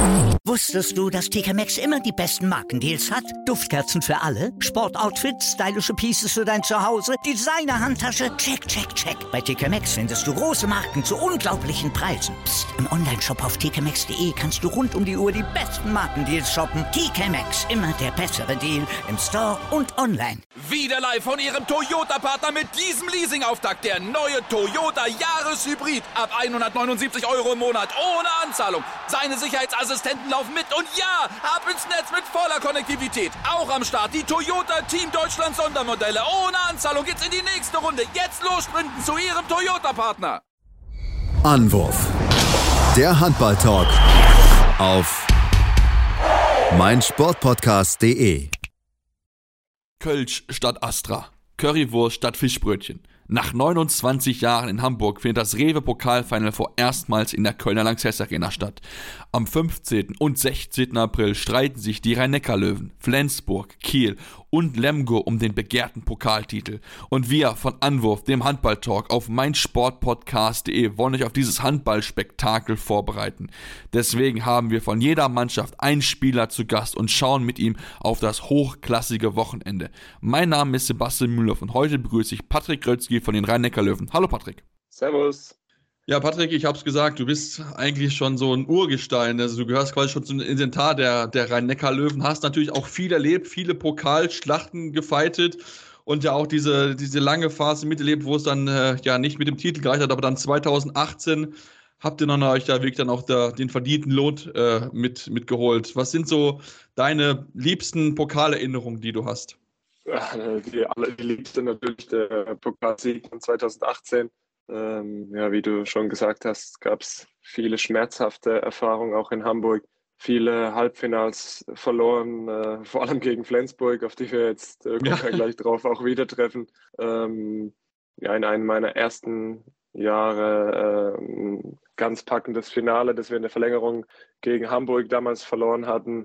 Wusstest du, dass TK Maxx immer die besten Markendeals hat? Duftkerzen für alle, Sportoutfits, stylische Pieces für dein Zuhause, Designer-Handtasche, check, check, check. Bei TK Maxx findest du große Marken zu unglaublichen Preisen. Psst. Im Onlineshop auf tkmaxx.de kannst du rund um die Uhr die besten Markendeals shoppen. TK Maxx, immer der bessere Deal im Store und online. Wieder live von Ihrem Toyota-Partner mit diesem Leasing-Auftakt. Der neue Toyota Jahreshybrid. Ab 179 € im Monat. Ohne Anzahlung. Seine Sicherheitsassistenten laufen mit. Und ja, ab ins Netz mit voller Konnektivität. Auch am Start die Toyota Team Deutschland Sondermodelle. Ohne Anzahlung geht's in die nächste Runde. Jetzt los sprinten zu Ihrem Toyota-Partner. Anwurf. Der Handball-Talk auf meinsportpodcast.de. Kölsch statt Astra, Currywurst statt Fischbrötchen. Nach 29 Jahren in Hamburg findet das Rewe-Pokalfinal vorerstmals in der Kölner Lanxess Arena statt. Am 15. und 16. April streiten sich die Rhein-Neckar-Löwen, Flensburg, Kiel und Lemgo um den begehrten Pokaltitel. Und wir von Anwurf, dem Handball-Talk auf meinsportpodcast.de wollen euch auf dieses Handballspektakel vorbereiten. Deswegen haben wir von jeder Mannschaft einen Spieler zu Gast und schauen mit ihm auf das hochklassige Wochenende. Mein Name ist Sebastian Müller und heute begrüße ich Patrick Grötzky von den Rhein-Neckar-Löwen. Hallo Patrick. Servus. Ja, Patrick, ich hab's gesagt, du bist eigentlich schon so ein Urgestein, also du gehörst quasi schon zum Inventar der Rhein-Neckar-Löwen, hast natürlich auch viel erlebt, viele Pokalschlachten gefeitet und ja auch diese lange Phase miterlebt, wo es dann nicht mit dem Titel gereicht hat, aber dann 2018 habt ihr euch da wirklich dann auch den verdienten Lohn mitgeholt. Was sind so deine liebsten Pokalerinnerungen, die du hast? Ja, die allerliebste natürlich der Pokalsieg von 2018. Wie du schon gesagt hast, gab es viele schmerzhafte Erfahrungen auch in Hamburg. Viele Halbfinals verloren, vor allem gegen Flensburg, auf die wir jetzt gleich drauf auch wieder treffen. In einem meiner ersten Jahre ein ganz packendes Finale, das wir in der Verlängerung gegen Hamburg damals verloren hatten.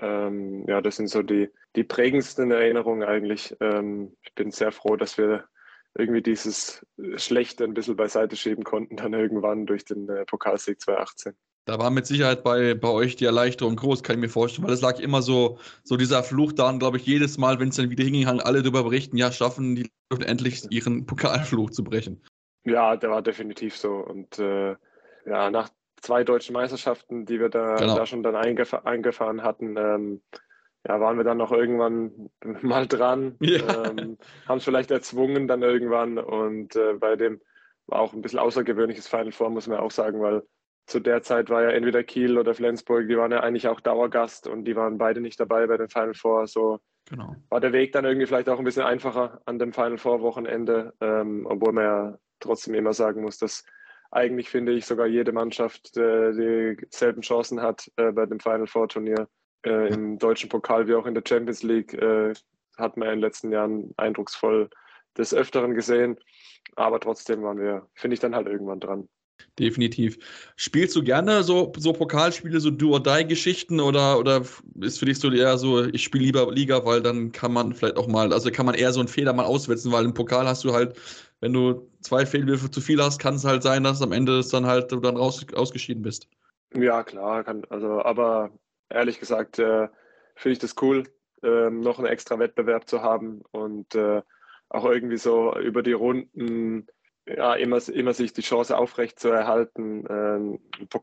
Das sind so die prägendsten Erinnerungen eigentlich. Ich bin sehr froh, dass wir irgendwie dieses Schlechte ein bisschen beiseite schieben konnten, dann irgendwann durch den Pokalsieg 2018. Da war mit Sicherheit bei euch die Erleichterung groß, kann ich mir vorstellen, weil es lag immer so dieser Fluch da und glaube ich jedes Mal, wenn es dann wieder hinging, haben alle darüber berichten, ja, schaffen die Löwen endlich ihren Pokalfluch zu brechen. Ja, der war definitiv so und nach 2 deutschen Meisterschaften, die wir da schon dann eingefahren hatten, waren wir dann noch irgendwann mal dran, haben es vielleicht erzwungen dann irgendwann und bei dem war auch ein bisschen außergewöhnliches Final Four, muss man auch sagen, weil zu der Zeit war ja entweder Kiel oder Flensburg, die waren ja eigentlich auch Dauergast und die waren beide nicht dabei bei den Final Four, so war der Weg dann irgendwie vielleicht auch ein bisschen einfacher an dem Final Four Wochenende, obwohl man ja trotzdem immer sagen muss, dass eigentlich, finde ich, sogar jede Mannschaft dieselben Chancen hat bei dem Final Four Turnier. Im deutschen Pokal wie auch in der Champions League hat man in den letzten Jahren eindrucksvoll des Öfteren gesehen. Aber trotzdem waren wir, finde ich, dann halt irgendwann dran. Definitiv. Spielst du gerne so Pokalspiele, so Do-or-Die-Geschichten oder ist für dich so eher so, ich spiele lieber Liga, weil dann kann man vielleicht auch mal, also kann man eher so einen Fehler mal auswetzen, weil im Pokal hast du halt, wenn du 2 Fehlwürfe zu viel hast, kann es halt sein, dass am Ende dann halt du dann ausgeschieden bist. Ja, klar, aber ehrlich gesagt finde ich das cool, noch einen extra Wettbewerb zu haben und auch irgendwie so über die Runden immer sich die Chance aufrecht zu erhalten, einen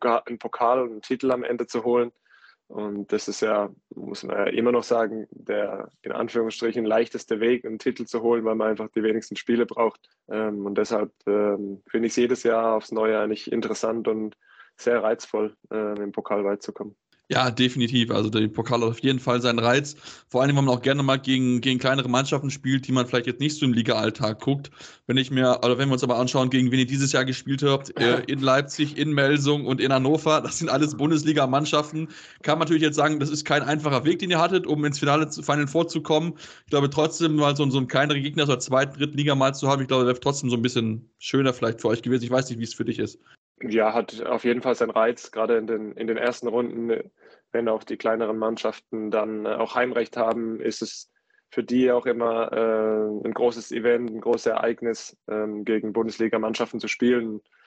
Pokal und einen Titel am Ende zu holen. Und das ist ja, muss man ja immer noch sagen, der in Anführungsstrichen leichteste Weg, einen Titel zu holen, weil man einfach die wenigsten Spiele braucht. Und deshalb finde ich es jedes Jahr aufs Neue eigentlich interessant und sehr reizvoll, im Pokal weit zu kommen. Ja, definitiv. Also der Pokal hat auf jeden Fall seinen Reiz. Vor allem, wenn man auch gerne mal gegen kleinere Mannschaften spielt, die man vielleicht jetzt nicht so im Liga-Alltag guckt. Wenn wir uns aber anschauen, gegen wen ihr dieses Jahr gespielt habt, in Leipzig, in Melsung und in Hannover, das sind alles Bundesliga-Mannschaften, kann man natürlich jetzt sagen, das ist kein einfacher Weg, den ihr hattet, um ins Final vorzukommen. Ich glaube trotzdem, mal so einen kleineren Gegner, so 2., 3. Liga mal zu haben, ich glaube, das wäre trotzdem so ein bisschen schöner vielleicht für euch gewesen. Ich weiß nicht, wie es für dich ist. Ja, hat auf jeden Fall seinen Reiz, gerade in den ersten Runden, wenn auch die kleineren Mannschaften dann auch Heimrecht haben, ist es für die auch immer ein großes Event, ein großes Ereignis, gegen Bundesliga-Mannschaften zu spielen.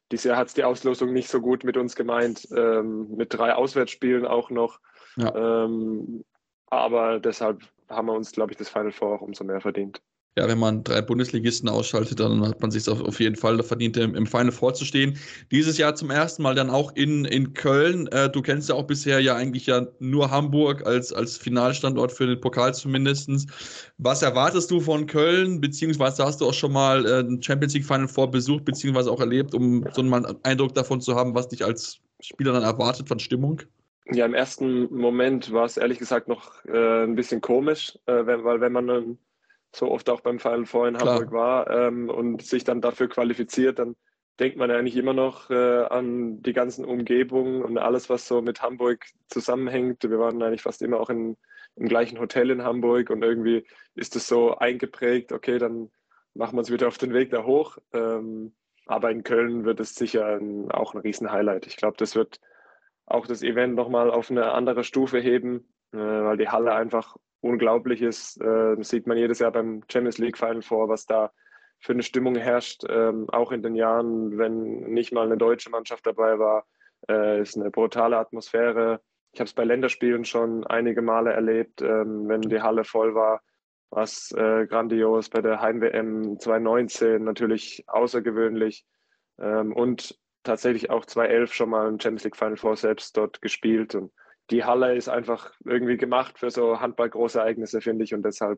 Dieses Jahr hat es die Auslosung nicht so gut mit uns gemeint, mit 3 Auswärtsspielen auch noch. Ja. Aber deshalb haben wir uns, glaube ich, das Final Four auch umso mehr verdient. Ja, wenn man 3 Bundesligisten ausschaltet, dann hat man sich auf jeden Fall verdient, im Final Four zu stehen. Dieses Jahr zum ersten Mal dann auch in Köln. Du kennst ja auch bisher ja eigentlich ja nur Hamburg als Finalstandort für den Pokal zumindest. Was erwartest du von Köln, beziehungsweise hast du auch schon mal ein Champions League Final Four besucht, beziehungsweise auch erlebt, um so mal einen Eindruck davon zu haben, was dich als Spieler dann erwartet von Stimmung? Ja, im ersten Moment war es ehrlich gesagt noch ein bisschen komisch, weil wenn man dann so oft auch beim Final Four in Hamburg war und sich dann dafür qualifiziert, dann denkt man ja eigentlich immer noch an die ganzen Umgebungen und alles, was so mit Hamburg zusammenhängt. Wir waren eigentlich fast immer auch im gleichen Hotel in Hamburg und irgendwie ist es so eingeprägt, okay, dann machen wir uns wieder auf den Weg da hoch. Aber in Köln wird es sicher auch ein Riesen-Highlight. Ich glaube, das wird auch das Event nochmal auf eine andere Stufe heben, weil die Halle einfach unglaublich ist. Das sieht man jedes Jahr beim Champions League Final Four, was da für eine Stimmung herrscht. Auch in den Jahren, wenn nicht mal eine deutsche Mannschaft dabei war, ist eine brutale Atmosphäre. Ich habe es bei Länderspielen schon einige Male erlebt, wenn die Halle voll war, war es grandios. Bei der Heim-WM 2019 natürlich außergewöhnlich und tatsächlich auch 2011 schon mal im Champions League Final Four selbst dort gespielt. Und die Halle ist einfach irgendwie gemacht für so handballgroße Ereignisse, finde ich. Und deshalb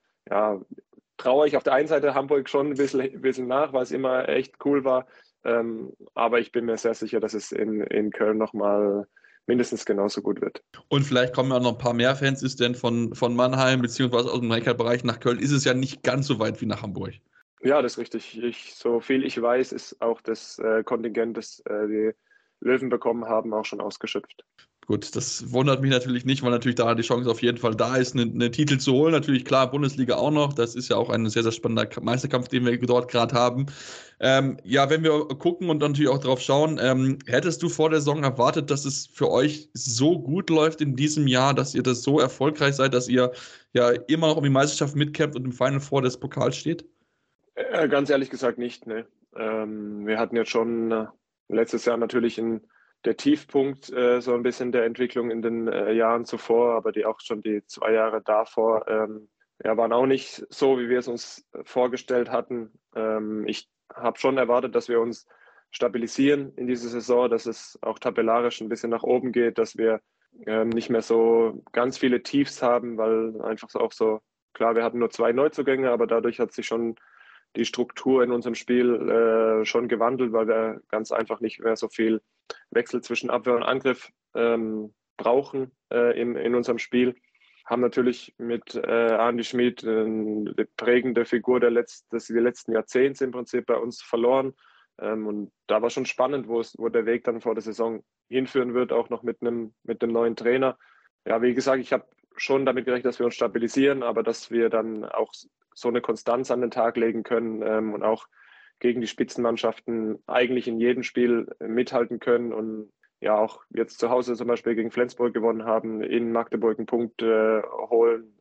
traue ich auf der einen Seite Hamburg schon ein bisschen nach, weil es immer echt cool war. Aber ich bin mir sehr sicher, dass es in Köln nochmal mindestens genauso gut wird. Und vielleicht kommen ja noch ein paar mehr Fans, ist denn von Mannheim beziehungsweise aus dem Rhein-Bereich nach Köln, ist es ja nicht ganz so weit wie nach Hamburg. Ja, das ist richtig. So viel ich weiß, ist auch das Kontingent, das die Löwen bekommen haben, auch schon ausgeschöpft. Gut, das wundert mich natürlich nicht, weil natürlich da die Chance auf jeden Fall da ist, einen Titel zu holen. Natürlich, klar, Bundesliga auch noch. Das ist ja auch ein sehr, sehr spannender Meisterkampf, den wir dort gerade haben. Wenn wir gucken und natürlich auch drauf schauen, hättest du vor der Saison erwartet, dass es für euch so gut läuft in diesem Jahr, dass ihr das so erfolgreich seid, dass ihr ja immer noch um die Meisterschaft mitkämpft und im Final Four des Pokals steht? Ganz ehrlich gesagt nicht, ne. Wir hatten jetzt schon letztes Jahr natürlich der Tiefpunkt so ein bisschen der Entwicklung in den Jahren zuvor, aber auch schon die 2 Jahre davor waren auch nicht so, wie wir es uns vorgestellt hatten. Ich habe schon erwartet, dass wir uns stabilisieren in dieser Saison, dass es auch tabellarisch ein bisschen nach oben geht, dass wir nicht mehr so ganz viele Tiefs haben, weil einfach auch so, klar, wir hatten nur 2 Neuzugänge, aber dadurch hat sich schon die Struktur in unserem Spiel schon gewandelt, weil wir ganz einfach nicht mehr so viel Wechsel zwischen Abwehr und Angriff brauchen in unserem Spiel. Haben natürlich mit Andi Schmid eine prägende Figur des letzten Jahrzehnts im Prinzip bei uns verloren. Und da war schon spannend, wo der Weg dann vor der Saison hinführen wird, auch noch mit dem neuen Trainer. Ja, wie gesagt, ich habe schon damit gerechnet, dass wir uns stabilisieren, aber dass wir dann auch so eine Konstanz an den Tag legen können und auch gegen die Spitzenmannschaften eigentlich in jedem Spiel mithalten können und ja auch jetzt zu Hause zum Beispiel gegen Flensburg gewonnen haben, in Magdeburg einen Punkt holen.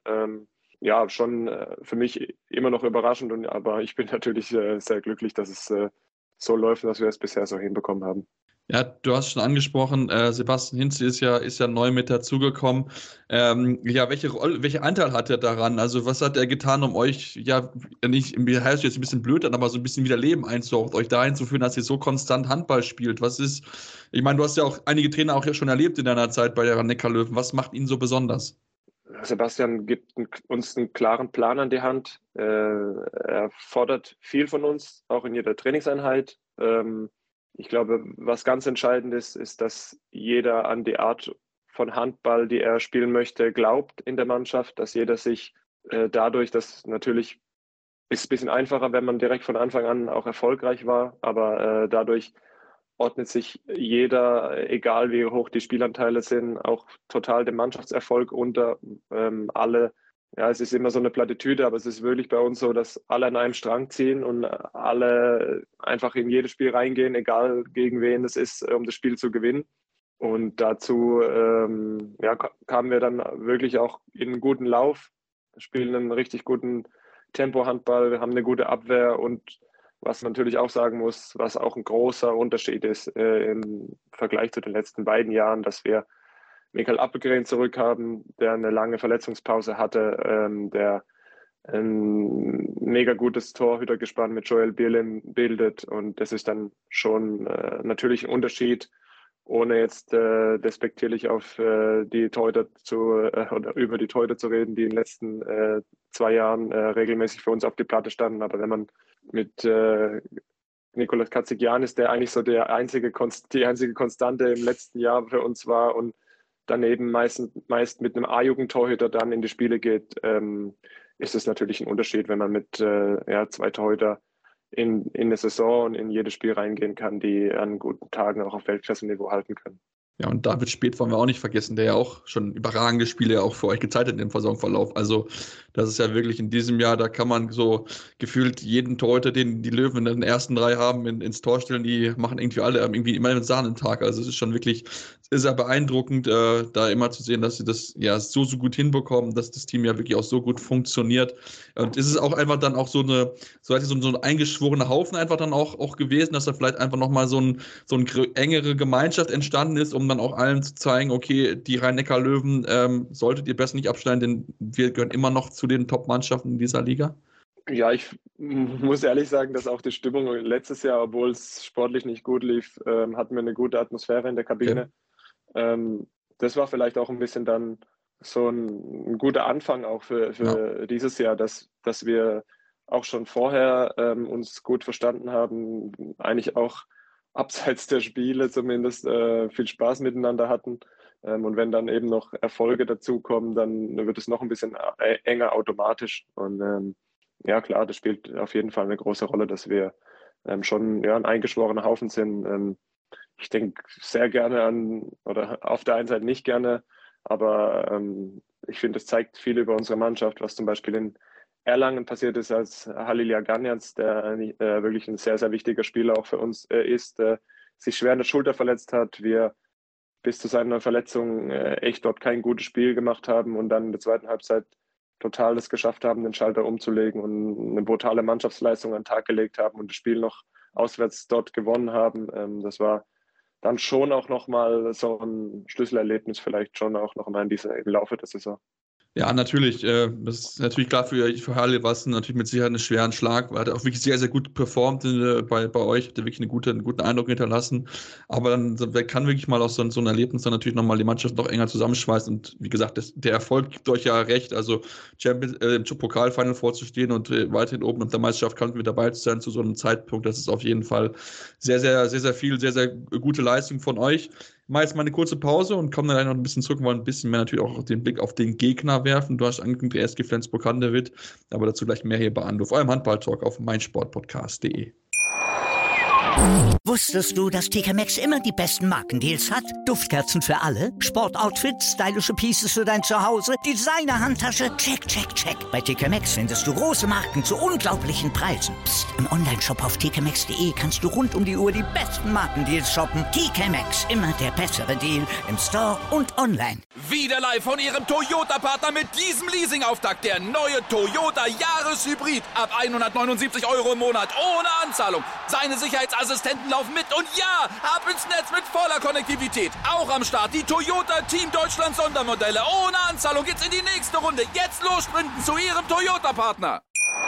Schon für mich immer noch überraschend, aber ich bin natürlich sehr glücklich, dass es so läuft und dass wir es bisher so hinbekommen haben. Ja, du hast schon angesprochen, Sebastian Hinze ist ja neu mit dazugekommen. Welcher Anteil hat er daran? Also was hat er getan, um euch, nicht, heißt jetzt ein bisschen blöd an, aber so ein bisschen wieder Leben einzuhauchen, euch dahin zu führen, dass ihr so konstant Handball spielt? Ich meine, du hast ja auch einige Trainer auch schon erlebt in deiner Zeit bei der Rhein-Neckar-Löwen. Was macht ihn so besonders? Sebastian gibt uns einen klaren Plan an die Hand. Er fordert viel von uns, auch in jeder Trainingseinheit. Ich glaube, was ganz entscheidend ist, dass jeder an die Art von Handball, die er spielen möchte, glaubt in der Mannschaft, dass jeder sich dadurch, dass natürlich ist es ein bisschen einfacher, wenn man direkt von Anfang an auch erfolgreich war, aber dadurch ordnet sich jeder, egal wie hoch die Spielanteile sind, auch total dem Mannschaftserfolg unter. Alle, ja, es ist immer so eine Plattitüde, aber es ist wirklich bei uns so, dass alle an einem Strang ziehen und alle einfach in jedes Spiel reingehen, egal gegen wen es ist, um das Spiel zu gewinnen. Und dazu kamen wir dann wirklich auch in einen guten Lauf, spielen einen richtig guten Tempo-Handball, wir haben eine gute Abwehr und Was man natürlich auch sagen muss, was auch ein großer Unterschied ist im Vergleich zu den letzten beiden Jahren, dass wir Mikael Appelgren zurück haben, der eine lange Verletzungspause hatte, der ein mega gutes Torhütergespann mit Joel Bierlehm bildet. Und das ist dann schon natürlich ein Unterschied, ohne jetzt despektierlich auf die Torhüter oder über die Torhüter zu reden, die in den letzten 2 Jahren regelmäßig für uns auf die Platte standen. Aber wenn man mit Nicolas Katzigiannis, der eigentlich so die einzige Konstante im letzten Jahr für uns war und daneben meist mit einem A-Jugend-Torhüter dann in die Spiele geht, ist es natürlich ein Unterschied, wenn man mit 2 Torhüter in eine Saison und in jedes Spiel reingehen kann, die an guten Tagen auch auf Weltklasse-Niveau halten können. Ja, und David Späth wollen wir auch nicht vergessen, der ja auch schon überragende Spiele auch für euch gezeigt hat im Saisonverlauf. Also das ist ja wirklich in diesem Jahr, da kann man so gefühlt jeden Torhüter, den die Löwen in den ersten 3 haben, ins Tor stellen, die machen irgendwie alle irgendwie immer einen Sahnentag. Also es ist schon wirklich sehr beeindruckend, da immer zu sehen, dass sie das ja so gut hinbekommen, dass das Team ja wirklich auch so gut funktioniert. Und ist es auch einfach dann auch so ein eingeschworener Haufen einfach dann auch gewesen, dass da vielleicht einfach nochmal so eine engere Gemeinschaft entstanden ist, um dann auch allen zu zeigen, okay, die Rhein-Neckar-Löwen solltet ihr besser nicht absteigen, denn wir gehören immer noch zu den Top-Mannschaften in dieser Liga? Ja, ich muss ehrlich sagen, dass auch die Stimmung letztes Jahr, obwohl es sportlich nicht gut lief, hatten wir eine gute Atmosphäre in der Kabine. Okay. Das war vielleicht auch ein bisschen dann so ein guter Anfang auch für dieses Jahr, dass wir auch schon vorher uns gut verstanden haben, eigentlich auch abseits der Spiele zumindest viel Spaß miteinander hatten. Und wenn dann eben noch Erfolge dazukommen, dann wird es noch ein bisschen enger automatisch. Und ja klar, das spielt auf jeden Fall eine große Rolle, dass wir schon ein eingeschworener Haufen sind. Ich denke sehr gerne oder auf der einen Seite nicht gerne, aber ich finde, es zeigt viel über unsere Mannschaft, was zum Beispiel in Erlangen passiert ist, als Halil Yaganyan, der wirklich ein sehr, sehr wichtiger Spieler auch für uns ist, sich schwer in der Schulter verletzt hat. Wir bis zu seiner Verletzung echt dort kein gutes Spiel gemacht haben und dann in der zweiten Halbzeit total es geschafft haben, den Schalter umzulegen und eine brutale Mannschaftsleistung an den Tag gelegt haben und das Spiel noch auswärts dort gewonnen haben. Das war dann schon auch nochmal so ein Schlüsselerlebnis, vielleicht schon auch nochmal im Laufe der Saison. Ja, natürlich. Das ist natürlich klar für Halle war es natürlich mit Sicherheit einen schweren Schlag. Er hat auch wirklich sehr, sehr gut performt bei euch, hat wirklich einen guten Eindruck hinterlassen. Aber dann kann wirklich mal aus so einem Erlebnis dann natürlich nochmal die Mannschaft noch enger zusammenschweißen. Und wie gesagt, der Erfolg gibt euch ja recht. Also im Pokalfinal vorzustehen und weiterhin oben auf der Meisterschaft mit dabei zu sein zu so einem Zeitpunkt, das ist auf jeden Fall sehr, sehr, sehr, sehr viel, sehr, sehr gute Leistung von euch. Ich mache jetzt mal eine kurze Pause und komme dann noch ein bisschen zurück und wollen ein bisschen mehr natürlich auch den Blick auf den Gegner werfen. Du hast angekündigt, der SG Flensburg-Handewitt, aber dazu gleich mehr hier bei Anruf, eurem Handball-Talk auf meinsportpodcast.de. Wusstest du, dass TK Maxx immer die besten Markendeals hat? Duftkerzen für alle, Sportoutfits, stylische Pieces für dein Zuhause, Designer-Handtasche, check, check, check. Bei TK Maxx findest du große Marken zu unglaublichen Preisen. Psst. Im Onlineshop auf tkmaxx.de kannst du rund um die Uhr die besten Markendeals shoppen. TK Maxx, immer der bessere Deal im Store und online. Wieder live von ihrem Toyota-Partner mit diesem Leasing-Auftakt. Der neue Toyota Jahreshybrid. Ab 179 € im Monat ohne Anzahlung. Seine Sicherheitsassistenten laufen mit und ja, ab ins Netz mit voller Konnektivität. Auch am Start die Toyota Team Deutschland Sondermodelle. Ohne Anzahlung geht's in die nächste Runde. Jetzt los sprinten zu Ihrem Toyota-Partner.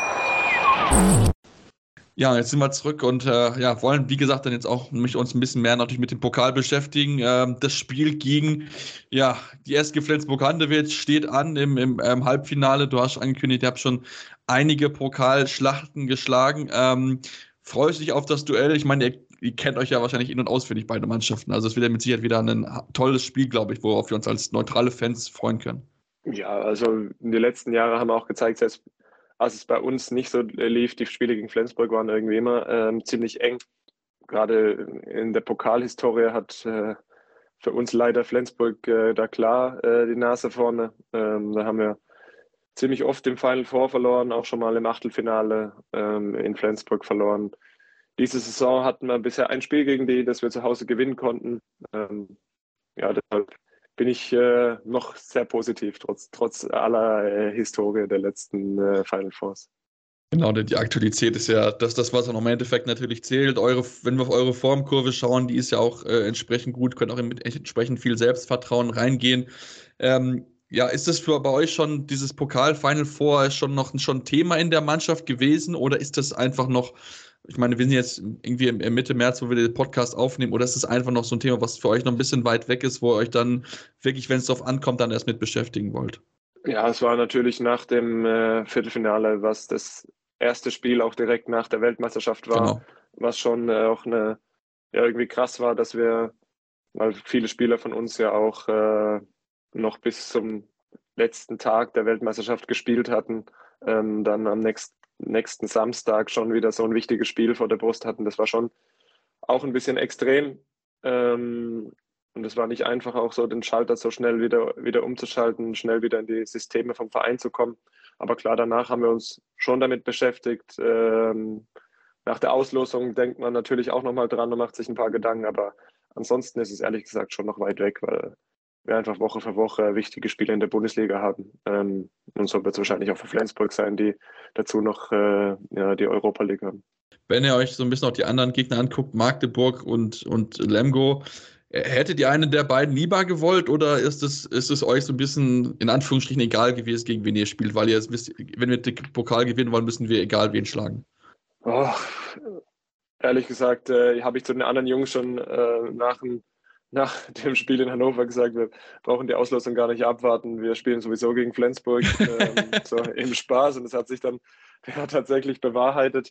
Ja, jetzt sind wir zurück und wollen, wie gesagt, dann jetzt auch uns ein bisschen mehr natürlich mit dem Pokal beschäftigen. Das Spiel gegen die SG Flensburg-Handewitt steht an im Halbfinale. Du hast angekündigt, ihr habt schon einige Pokalschlachten geschlagen. Freust du dich auf das Duell? Ich meine, ihr kennt euch ja wahrscheinlich in- und auswendig, beide Mannschaften. Also es wird ja mit Sicherheit wieder ein tolles Spiel, glaube ich, worauf wir uns als neutrale Fans freuen können. Ja, also in den letzten Jahren haben wir auch gezeigt, dass als es bei uns nicht so lief, die Spiele gegen Flensburg waren irgendwie immer ziemlich eng. Gerade in der Pokalhistorie hat für uns leider Flensburg da klar die Nase vorne. Da haben wir ziemlich oft im Final Four verloren, auch schon mal im Achtelfinale in Flensburg verloren. Diese Saison hatten wir bisher ein Spiel gegen die, das wir zu Hause gewinnen konnten. Deshalb bin ich noch sehr positiv, trotz aller Historie der letzten Final Fours. Genau, denn die Aktualität ist ja das, was im Endeffekt natürlich zählt. Wenn wir auf eure Formkurve schauen, die ist ja auch entsprechend gut, könnt auch mit entsprechend viel Selbstvertrauen reingehen. Ja, ist das bei euch schon dieses Pokal-Final Four schon ein Thema in der Mannschaft gewesen oder ist das einfach noch, ich meine, wir sind jetzt irgendwie im Mitte März, wo wir den Podcast aufnehmen, oder ist das einfach noch so ein Thema, was für euch noch ein bisschen weit weg ist, wo ihr euch dann wirklich, wenn es darauf ankommt, dann erst mit beschäftigen wollt? Ja, es war natürlich nach dem Viertelfinale, was das erste Spiel auch direkt nach der Weltmeisterschaft war, Genau. was schon auch irgendwie krass war, dass wir, weil viele Spieler von uns ja auch noch bis zum letzten Tag der Weltmeisterschaft gespielt hatten, dann am nächsten Samstag schon wieder so ein wichtiges Spiel vor der Brust hatten. Das war schon auch ein bisschen extrem. Und es war nicht einfach, auch so den Schalter so schnell wieder umzuschalten, schnell wieder in die Systeme vom Verein zu kommen. Aber klar, danach haben wir uns schon damit beschäftigt. Nach der Auslosung denkt man natürlich auch nochmal dran und macht sich ein paar Gedanken. Aber ansonsten ist es ehrlich gesagt schon noch weit weg, weil wir einfach Woche für Woche wichtige Spiele in der Bundesliga haben. Und so wird es wahrscheinlich auch für Flensburg sein, die dazu noch die Europa League haben. Wenn ihr euch so ein bisschen auch die anderen Gegner anguckt, Magdeburg und Lemgo, hättet ihr einen der beiden lieber gewollt oder ist es euch so ein bisschen in Anführungsstrichen egal gewesen, gegen wen ihr spielt, weil ihr jetzt wisst, wenn wir den Pokal gewinnen wollen, müssen wir egal wen schlagen? Oh, ehrlich gesagt, habe ich zu den anderen Jungs schon nach dem Spiel in Hannover gesagt, wir brauchen die Auslosung gar nicht abwarten. Wir spielen sowieso gegen Flensburg so im Spaß und das hat sich dann tatsächlich bewahrheitet.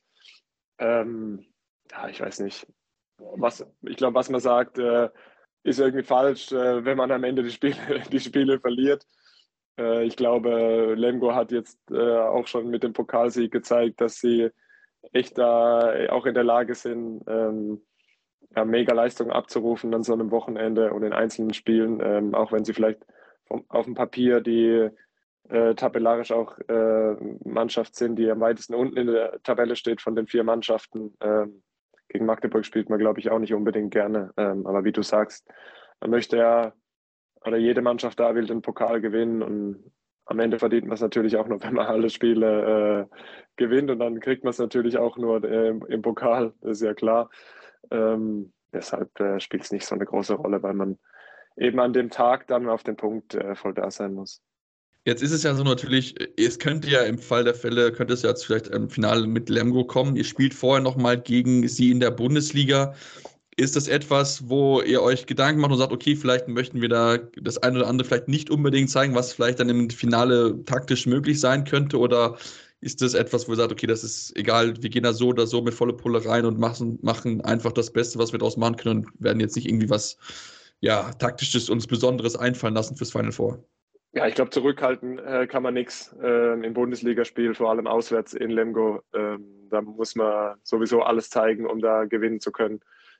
Ich weiß nicht. Ich glaube, was man sagt, ist irgendwie falsch, wenn man am Ende die Spiele verliert. Ich glaube, Lemgo hat jetzt auch schon mit dem Pokalsieg gezeigt, dass sie echt da auch in der Lage sind, mega Leistungen abzurufen an so einem Wochenende und in einzelnen Spielen, auch wenn sie vielleicht auf dem Papier die tabellarisch auch Mannschaft sind, die am weitesten unten in der Tabelle steht von den 4 Mannschaften. Gegen Magdeburg spielt man, glaube ich, auch nicht unbedingt gerne. Aber wie du sagst, man möchte ja, oder jede Mannschaft da will den Pokal gewinnen und am Ende verdient man es natürlich auch nur, wenn man alle Spiele gewinnt und dann kriegt man es natürlich auch nur im Pokal, das ist ja klar. Deshalb spielt es nicht so eine große Rolle, weil man eben an dem Tag dann auf den Punkt voll da sein muss. Jetzt ist es ja so natürlich, es könnte ja im Fall der Fälle, könnte es ja jetzt vielleicht im Finale mit Lemgo kommen. Ihr spielt vorher nochmal gegen sie in der Bundesliga. Ist das etwas, wo ihr euch Gedanken macht und sagt, okay, vielleicht möchten wir da das eine oder andere vielleicht nicht unbedingt zeigen, was vielleicht dann im Finale taktisch möglich sein könnte? Oder ist das etwas, wo ihr sagt, okay, das ist egal, wir gehen da so oder so mit volle Pulle rein und machen einfach das Beste, was wir daraus machen können und werden jetzt nicht irgendwie was taktisches uns Besonderes einfallen lassen fürs Final Four? Ja, ich glaube, zurückhalten kann man nichts im Bundesligaspiel, vor allem auswärts in Lemgo. Da muss man sowieso alles zeigen, um da gewinnen zu können.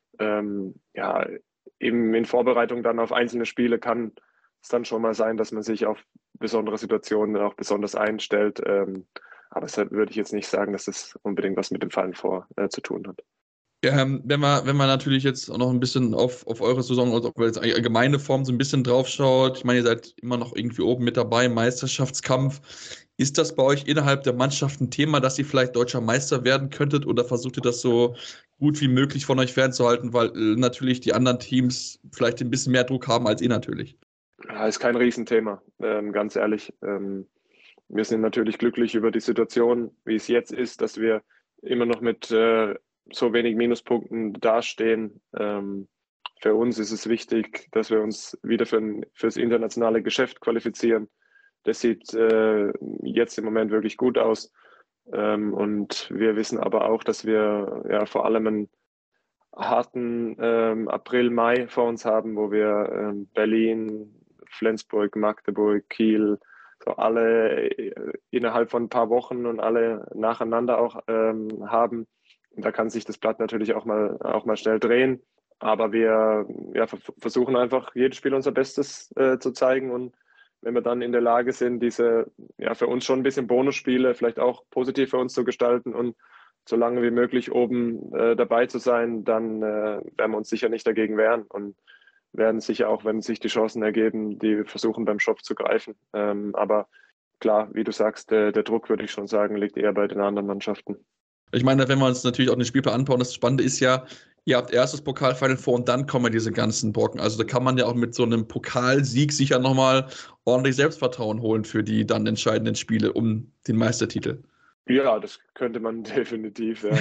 Eben in Vorbereitung dann auf einzelne Spiele kann es dann schon mal sein, dass man sich auf besondere Situationen auch besonders einstellt. Aber deshalb würde ich jetzt nicht sagen, dass das unbedingt was mit dem Final Four zu tun hat. Wenn man natürlich jetzt auch noch ein bisschen auf eure Saison, also auf jetzt allgemeine Form so ein bisschen drauf schaut, ich meine, ihr seid immer noch irgendwie oben mit dabei im Meisterschaftskampf. Ist das bei euch innerhalb der Mannschaft ein Thema, dass ihr vielleicht deutscher Meister werden könntet oder versucht ihr das so gut wie möglich von euch fernzuhalten, weil natürlich die anderen Teams vielleicht ein bisschen mehr Druck haben als ihr natürlich? Ja, ist kein Riesenthema, ganz ehrlich. Wir sind natürlich glücklich über die Situation, wie es jetzt ist, dass wir immer noch mit so wenig Minuspunkten dastehen. Für uns ist es wichtig, dass wir uns wieder fürs internationale Geschäft qualifizieren. Das sieht jetzt im Moment wirklich gut aus. Und wir wissen aber auch, dass wir vor allem einen harten April, Mai vor uns haben, wo wir Berlin, Flensburg, Magdeburg, Kiel, so alle innerhalb von ein paar Wochen und alle nacheinander auch haben. Da kann sich das Blatt natürlich auch mal schnell drehen. Aber wir versuchen einfach, jedes Spiel unser Bestes zu zeigen. Und wenn wir dann in der Lage sind, diese für uns schon ein bisschen Bonusspiele vielleicht auch positiv für uns zu gestalten und so lange wie möglich oben dabei zu sein, dann werden wir uns sicher nicht dagegen wehren und werden sicher auch, wenn sich die Chancen ergeben, die versuchen beim Schopf zu greifen. Aber klar, wie du sagst, der Druck, würde ich schon sagen, liegt eher bei den anderen Mannschaften. Ich meine, wenn wir uns natürlich auch den Spielplan anbauen, das Spannende ist ja, ihr habt erstes Pokalfinale vor und dann kommen diese ganzen Brocken. Also da kann man ja auch mit so einem Pokalsieg sicher nochmal ordentlich Selbstvertrauen holen für die dann entscheidenden Spiele um den Meistertitel. Ja, das könnte man definitiv. Ja.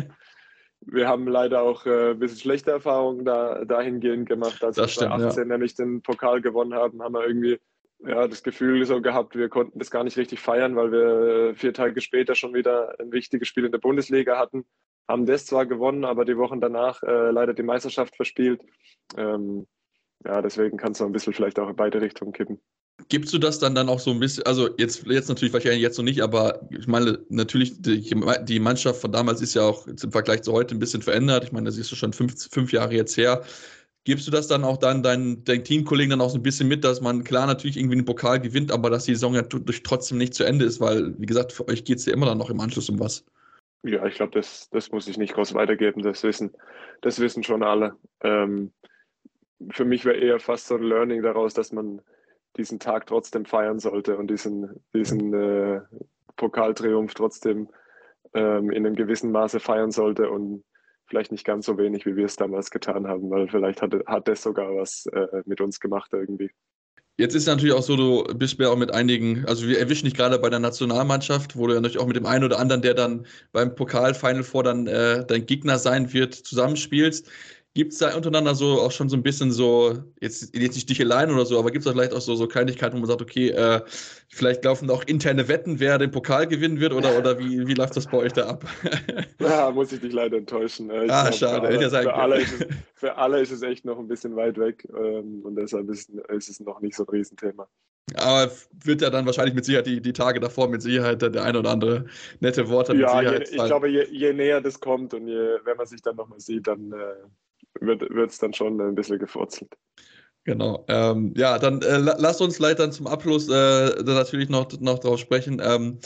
Wir haben leider auch ein bisschen schlechte Erfahrungen dahingehend gemacht. Als wir 2018 nämlich den Pokal gewonnen haben, haben wir irgendwie das Gefühl so gehabt, wir konnten das gar nicht richtig feiern, weil wir 4 Tage später schon wieder ein wichtiges Spiel in der Bundesliga hatten. Haben das zwar gewonnen, aber die Wochen danach leider die Meisterschaft verspielt. Deswegen kann es noch ein bisschen vielleicht auch in beide Richtungen kippen. Gibst du das dann auch so ein bisschen, also jetzt natürlich wahrscheinlich jetzt noch nicht, aber ich meine, natürlich, die Mannschaft von damals ist ja auch im Vergleich zu heute ein bisschen verändert. Ich meine, das ist schon 5 Jahre jetzt her. Gibst du das dann auch deinen Teamkollegen dann auch so ein bisschen mit, dass man klar natürlich irgendwie einen Pokal gewinnt, aber dass die Saison ja trotzdem nicht zu Ende ist, weil, wie gesagt, für euch geht es ja immer dann noch im Anschluss um was. Ja, ich glaube, das muss ich nicht groß weitergeben, das wissen schon alle. Für mich wäre eher fast so ein Learning daraus, dass man diesen Tag trotzdem feiern sollte und diesen Pokaltriumph trotzdem in einem gewissen Maße feiern sollte und vielleicht nicht ganz so wenig, wie wir es damals getan haben, weil vielleicht hat das sogar was mit uns gemacht irgendwie. Jetzt ist natürlich auch so, du bist ja auch mit einigen, also wir erwischen dich gerade bei der Nationalmannschaft, wo du ja natürlich auch mit dem einen oder anderen, der dann beim Pokal-Final Four dann dein Gegner sein wird, zusammenspielst. Gibt es da untereinander so auch schon so ein bisschen so, jetzt nicht Sticheleien oder so, aber gibt es da vielleicht auch so Kleinigkeiten, wo man sagt, okay, vielleicht laufen da auch interne Wetten, wer den Pokal gewinnen wird oder wie läuft das bei euch da ab? Ja, muss ich dich leider enttäuschen. Schade. Für alle ist es echt noch ein bisschen weit weg und deshalb ist es noch nicht so ein Riesenthema. Aber wird ja dann wahrscheinlich mit Sicherheit die Tage davor mit Sicherheit der eine oder andere nette Worte mit Sicherheit. Ich glaube, je näher das kommt und wenn man sich dann nochmal sieht, dann wird es dann schon ein bisschen gefurzelt. Genau. Dann lasst uns vielleicht dann zum Abschluss natürlich noch drauf sprechen.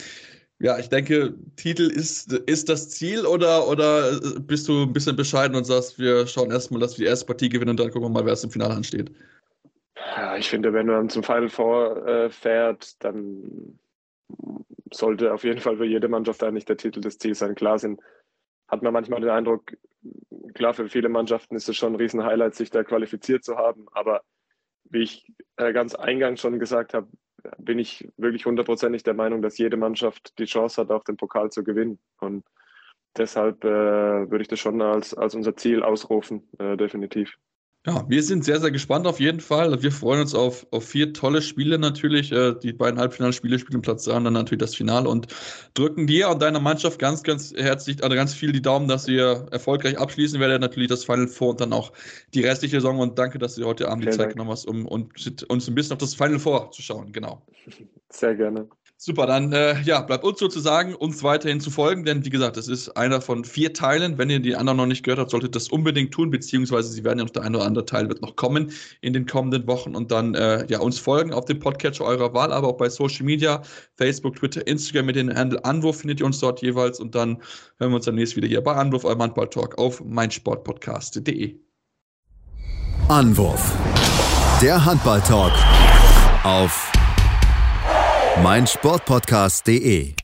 Ich denke, Titel ist das Ziel oder bist du ein bisschen bescheiden und sagst, wir schauen erstmal, dass wir die erste Partie gewinnen und dann gucken wir mal, wer es im Finale ansteht? Ja, ich finde, wenn man zum Final Four fährt, dann sollte auf jeden Fall für jede Mannschaft eigentlich der Titel das Ziel sein. Klar hat man manchmal den Eindruck, klar, für viele Mannschaften ist es schon ein Riesen-Highlight, sich da qualifiziert zu haben, aber wie ich ganz eingangs schon gesagt habe, bin ich wirklich 100% der Meinung, dass jede Mannschaft die Chance hat, auch den Pokal zu gewinnen. Und deshalb würde ich das schon als unser Ziel ausrufen, definitiv. Ja, wir sind sehr, sehr gespannt auf jeden Fall. Wir freuen uns auf 4 tolle Spiele natürlich. Die beiden Halbfinalspiele spielen Platz 3 und dann natürlich das Finale und drücken dir und deiner Mannschaft ganz, ganz herzlich, ganz viel die Daumen, dass ihr erfolgreich abschließen werdet. Natürlich das Final Four und dann auch die restliche Saison. Und danke, dass du heute Abend die Zeit genommen hast, um uns ein bisschen auf das Final Four zu schauen. Genau. Sehr gerne. Super, dann bleibt uns sozusagen, uns weiterhin zu folgen, denn wie gesagt, es ist einer von 4 Teilen. Wenn ihr die anderen noch nicht gehört habt, solltet ihr das unbedingt tun, beziehungsweise sie werden ja noch, der eine oder andere Teil wird noch kommen in den kommenden Wochen und dann uns folgen auf dem Podcatcher eurer Wahl, aber auch bei Social Media, Facebook, Twitter, Instagram mit dem Handle Anwurf findet ihr uns dort jeweils und dann hören wir uns demnächst wieder hier bei Anwurf, eurem Handball-Talk auf meinsportpodcast.de. Anwurf, der Handball-Talk auf meinsportpodcast.de.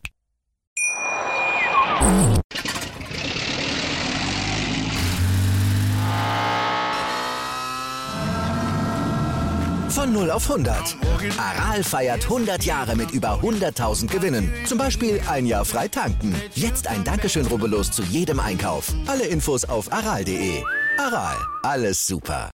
Von 0 auf 100. Aral feiert 100 Jahre mit über 100.000 Gewinnen. Zum Beispiel ein Jahr frei tanken. Jetzt ein Dankeschön, rubbellos zu jedem Einkauf. Alle Infos auf aral.de. Aral, alles super.